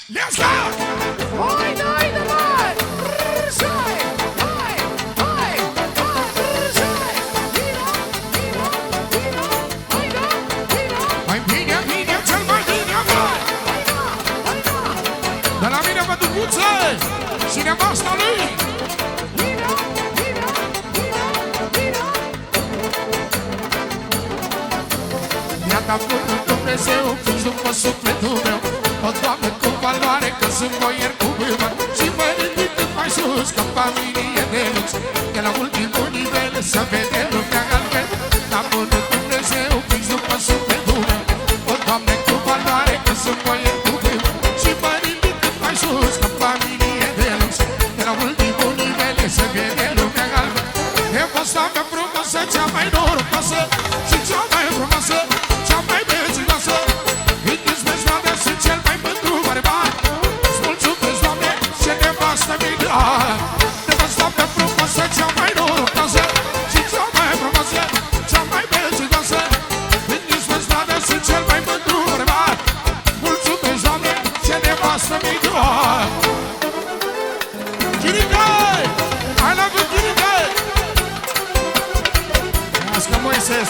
Let's go! Haide, haide, măi! Râșai! Hai, hai, hai, râșai! Vino, vino, vino, haide, vino! Mai bine, bine, cel mai bine, măi! Haide, haide, De la mine pe Ducuță și nevasta lui! vino, vino, vino, vino! Mi-a dat bunul Dumnezeu, fiți după sufletul meu. O, Doamne, cu valoare, că sunt boier cu mâna și mă ridic cât mai sus, ca familie de lux. De la ultimul nivel să vede lumea altfel. Da, bunul Dumnezeu, fiți după sufletul meu. O, Doamne, cu valoare, că sunt boier cu mâna și mă ridic cât mai sus, ca familie de lux. De la ultimul nivel să vede lumea altfel. Nevasta mea frumoasă, cea mai norocoasă și cea mai frumoasă, cea mai beținoasă. Sunt cel mai mândru bărbat. Îți mulțumesc, Doamne, ce nevastă mi-ai dat. Nevasta mea frumoasă, cea mai norocoasă și cea mai frumoasă, cea mai beținoasă. Îți mulțumesc, sunt cel mai mândru bărbat. Mulțumesc, Doamne, ce nevastă mi-ai dat. Chirică! I love you, Chirică! Ască Moises!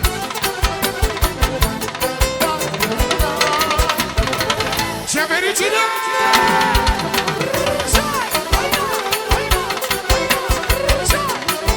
Ce fericire! Râșai! Haide, haide, haide, râșai!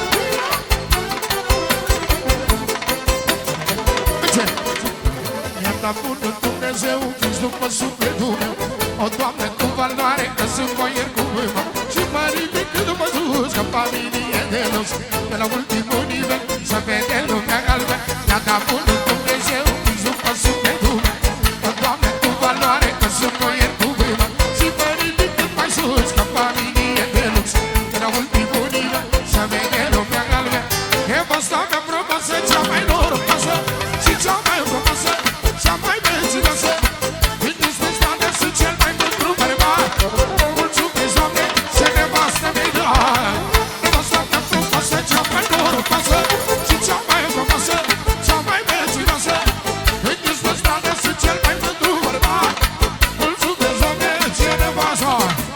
Ce? Mi-a dat bunul Dumnezeu, fiți după sufletul meu. O, Doamne, cu valoare, că sunt boier cu mâna și mă ridic cât mă duc, ca familie de lux. De la ultimul nivel să vede lumea galben. Mi-a dat bunul Dumnezeu, fiți după sufletul meu. O, Doamne, cu valoare, că sunt boier cu mâna și mă ridic cât mai sus, ca familie de lux. De la ultimul nivel să vede lumea galben. Nevasta mea frumoasă, cea mai norocoasă și cea mai frumoasă, cea mai beținoasă. Vindeți pe stradă, sunt cel mai mândru bărbat. Mulțumesc, Doamne, ce nevastă mi-ai dat. Nevasta mea frumoasă, cea mai norocoasă și cea mai frumoasă, cea mai beținoasă. Vindeți pe stradă, sunt cel mai mândru bărbat. Mulțumesc, Doamne, ce nevastă.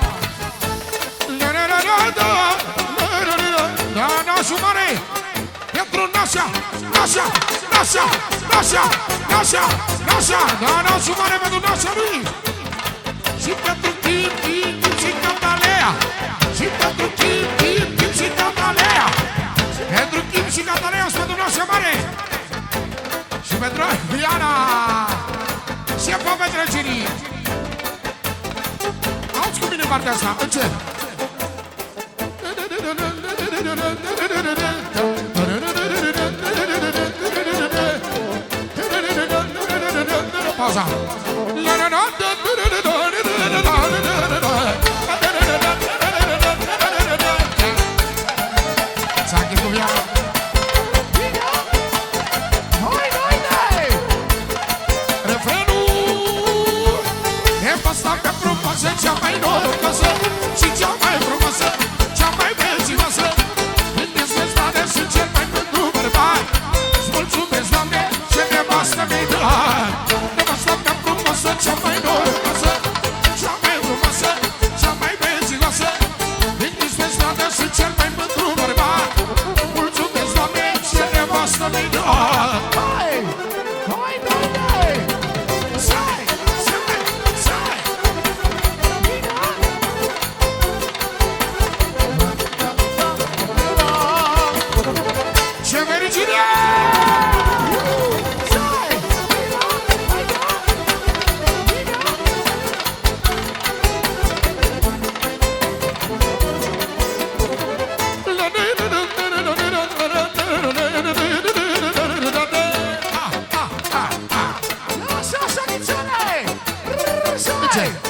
Nașul mare, pentru Nașa, Nașa, Nașa, Nașa, Nașa, Nașa, da, nașul mare pentru Nașa lui. Și pentru Tim, Tim, Tim și Catalea. Și pentru Tim, Tim, Tim și Catalea. Pentru Tim și Catalea și pentru Nașa mare. Și pentru Diana. Și pe petrecerii. Auzi cu mine partea asta, încet. Pauza. Sachi cu viața. Vino! Haide, haide! Refrenul. Nevasta mea frumoasă, cea mai norocoasă și cea mai frumoasă, cea mai beținoasă. Vindeți pe stradă, sunt cel mai mândru bărbat. Îți mulțumesc, Doamne, ce nevastă mi-ai dat. Nevasta mea frumoasă, cea mai norocoasă, cea mai frumoasă, cea mai beținoasă. Vindeți pe stradă, sunt cel mai mândru bărbat. Mulțumesc, Doamne, ce nevastă mi-ai dat. Hai! Haide, haide! Râșai! Râșai! Râșai! Vino! Ce fericire! Râșai! Vino! Haide! Vino! Lasă așa, nițele! Râșai!